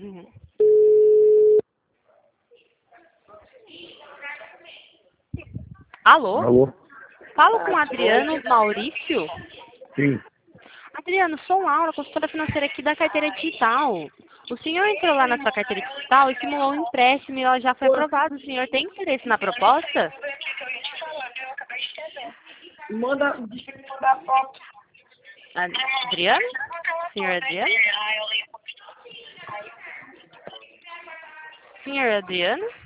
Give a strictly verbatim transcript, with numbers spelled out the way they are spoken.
Uhum. Alô? Alô? Falo com o Adriano Maurício? Sim. Adriano, sou Laura, consultora financeira aqui da carteira digital. O senhor entrou lá na sua carteira digital e simulou um empréstimo e ela já foi aprovada. O senhor tem interesse na proposta? Manda, manda foto. Adriano? Senhor Adriano? Senhor Adriano?